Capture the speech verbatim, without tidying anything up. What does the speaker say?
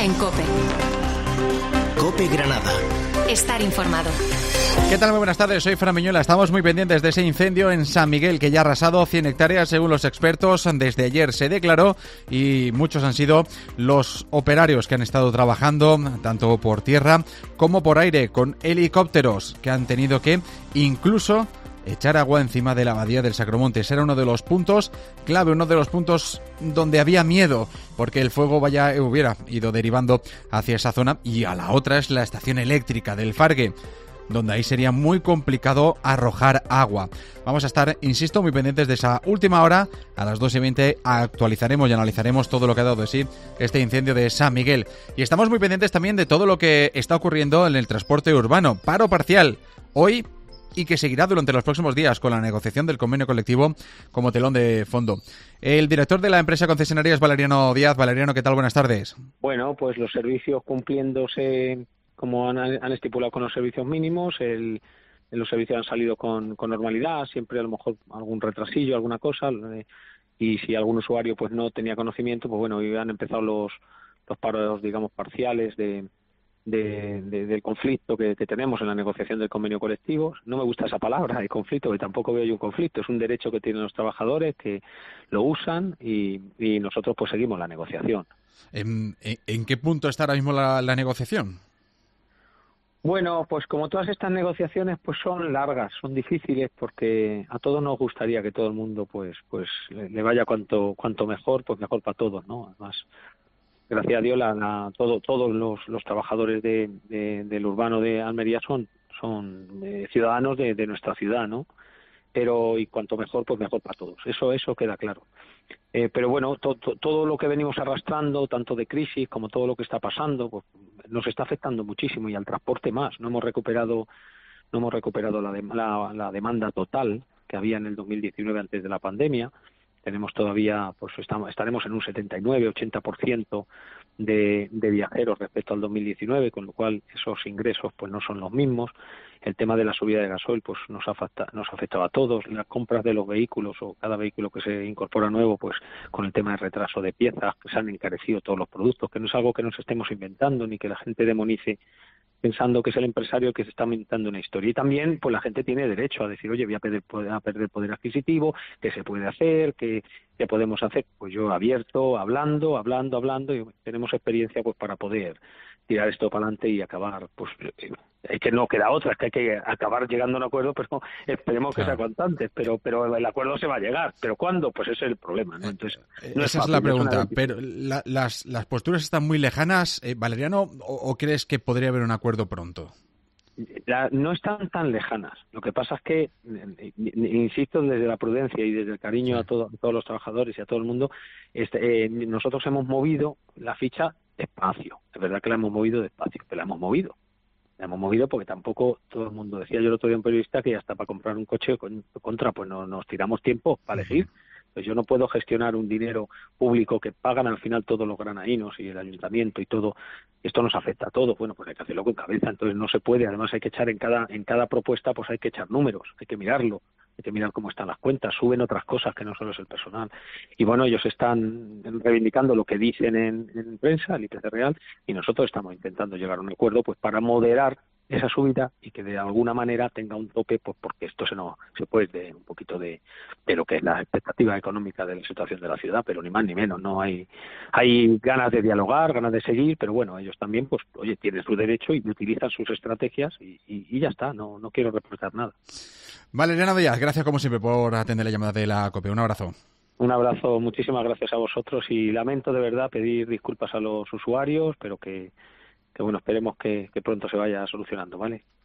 en COPE. COPE Granada. Estar informado. ¿Qué tal? Muy buenas tardes, soy Fran Miñuela. Estamos muy pendientes de ese incendio en San Miguel que ya ha arrasado cien hectáreas según los expertos. Desde ayer se declaró y muchos han sido los operarios que han estado trabajando tanto por tierra como por aire con helicópteros que han tenido que incluso echar agua encima de la abadía del Sacromontes. Era uno de los puntos clave, uno de los puntos donde había miedo porque el fuego vaya hubiera ido derivando hacia esa zona, y a la otra es la estación eléctrica del Fargue, donde ahí sería muy complicado arrojar agua. Vamos a estar, insisto, muy pendientes de esa última hora. A las dos y veinte actualizaremos y analizaremos todo lo que ha dado de sí este incendio de San Miguel. Y estamos muy pendientes también de todo lo que está ocurriendo en el transporte urbano. Paro parcial hoy y que seguirá durante los próximos días con la negociación del convenio colectivo como telón de fondo. El director de la empresa concesionaria es Valeriano Díaz. Valeriano, ¿qué tal? Buenas tardes. Bueno, pues los servicios cumpliéndose como han, han estipulado con los servicios mínimos, el, los servicios han salido con, con normalidad, siempre a lo mejor algún retrasillo, alguna cosa, eh, y si algún usuario pues no tenía conocimiento, pues bueno, han empezado los, los paros, digamos, parciales de De, de, del conflicto que, que tenemos en la negociación del convenio colectivo. No me gusta esa palabra, de conflicto, que tampoco veo yo un conflicto, es un derecho que tienen los trabajadores, que lo usan y, y nosotros pues seguimos la negociación. ¿En, en, en qué punto está ahora mismo la, la negociación? Bueno, pues como todas estas negociaciones pues son largas, son difíciles, porque a todos nos gustaría que todo el mundo pues pues le, le vaya cuanto cuanto mejor, pues mejor para todos, ¿no? Además, gracias a Dios, la, la, todo, todos los, los trabajadores de, de, del urbano de Almería son, son eh, ciudadanos de, de nuestra ciudad, ¿no? Pero, y cuanto mejor, pues mejor para todos. Eso eso queda claro. Eh, pero bueno, to, to, todo lo que venimos arrastrando, tanto de crisis como todo lo que está pasando, pues nos está afectando muchísimo, y al transporte más. No hemos recuperado, no hemos recuperado la, de, la, la demanda total que había en el dos mil diecinueve antes de la pandemia. Tenemos todavía, pues estamos, estaremos en un setenta y nueve, ochenta por ciento de, de viajeros respecto al dos mil diecinueve, con lo cual esos ingresos pues no son los mismos. El tema de la subida de gasoil pues nos afecta, nos afectaba a todos. Las compras de los vehículos, o cada vehículo que se incorpora nuevo, pues con el tema de retraso de piezas, que se han encarecido todos los productos, que no es algo que nos estemos inventando ni que la gente demonice pensando que es el empresario el que se está inventando una historia. Y también pues la gente tiene derecho a decir, oye, voy a perder, a perder poder adquisitivo, ¿qué se puede hacer? ¿Qué, qué podemos hacer? Pues yo abierto, hablando, hablando, hablando, y tenemos experiencia pues para poder tirar esto para adelante y acabar, pues es que no queda otra, es que hay que acabar llegando a un acuerdo, pues no, esperemos que claro. sea cuanto antes, pero pero el acuerdo se va a llegar, pero ¿cuándo? Pues ese es el problema, ¿no? Entonces, no esa es, fácil, la pregunta, es pero la, las, las posturas están muy lejanas, eh, Valeriano, o, ¿o crees que podría haber un acuerdo pronto? La, no están tan lejanas. Lo que pasa es que, insisto, desde la prudencia y desde el cariño sí. a, todo, a todos los trabajadores y a todo el mundo, este, eh, nosotros hemos movido la ficha despacio. Es verdad que la hemos movido despacio, pero la hemos movido. La hemos movido porque tampoco todo el mundo decía, yo el otro día un periodista que ya está para comprar un coche con, contra, pues no nos tiramos tiempo para elegir. Pues yo no puedo gestionar un dinero público que pagan al final todos los granadinos y el ayuntamiento y todo. Esto nos afecta a todos. Bueno, pues hay que hacerlo con cabeza. Entonces no se puede. Además hay que echar en cada en cada propuesta, pues hay que echar números, hay que mirarlo, hay que mirar cómo están las cuentas. Suben otras cosas que no solo es el personal. Y bueno, ellos están reivindicando lo que dicen en, en prensa, el I P C real, y nosotros estamos intentando llegar a un acuerdo, pues para moderar esa subida y que de alguna manera tenga un tope, pues porque esto se no se puede de un poquito de, de lo que es la expectativa económica de la situación de la ciudad, pero ni más ni menos. No hay hay ganas de dialogar, ganas de seguir, pero bueno, ellos también, pues oye, tienen su derecho y utilizan sus estrategias y, y, y ya está. No no quiero reprochar nada. Valeriano Díaz, gracias como siempre por atender la llamada de la COPE. Un abrazo. Un abrazo, muchísimas gracias a vosotros, y lamento de verdad pedir disculpas a los usuarios, pero que que bueno, esperemos que, que pronto se vaya solucionando, ¿vale?